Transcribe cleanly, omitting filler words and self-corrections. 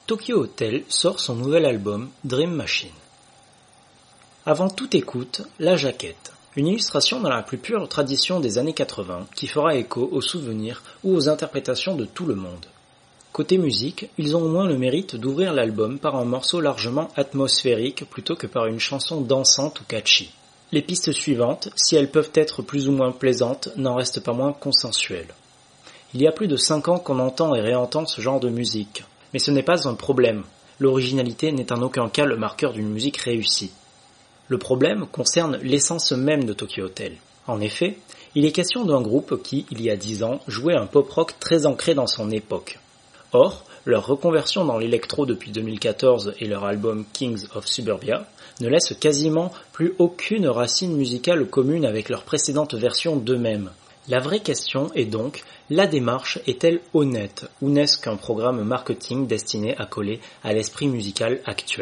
Tokyo Hotel sort son nouvel album Dream Machine. Avant toute écoute, la jaquette, une illustration dans la plus pure tradition des années 80 qui fera écho aux souvenirs ou aux interprétations de tout le monde. Côté musique, ils ont au moins le mérite d'ouvrir l'album par un morceau largement atmosphérique plutôt que par une chanson dansante ou catchy. Les pistes suivantes, si elles peuvent être plus ou moins plaisantes, n'en restent pas moins consensuelles. Il y a plus de 5 ans qu'on entend et réentend ce genre de musique. Mais ce n'est pas un problème. L'originalité n'est en aucun cas le marqueur d'une musique réussie. Le problème concerne l'essence même de Tokyo Hotel. En effet, il est question d'un groupe qui, il y a 10 ans, jouait un pop-rock très ancré dans son époque. Or, leur reconversion dans l'électro depuis 2014 et leur album Kings of Suburbia ne laissent quasiment plus aucune racine musicale commune avec leur précédente version d'eux-mêmes. La vraie question est donc, la démarche est-elle honnête ou n'est-ce qu'un programme marketing destiné à coller à l'esprit musical actuel ?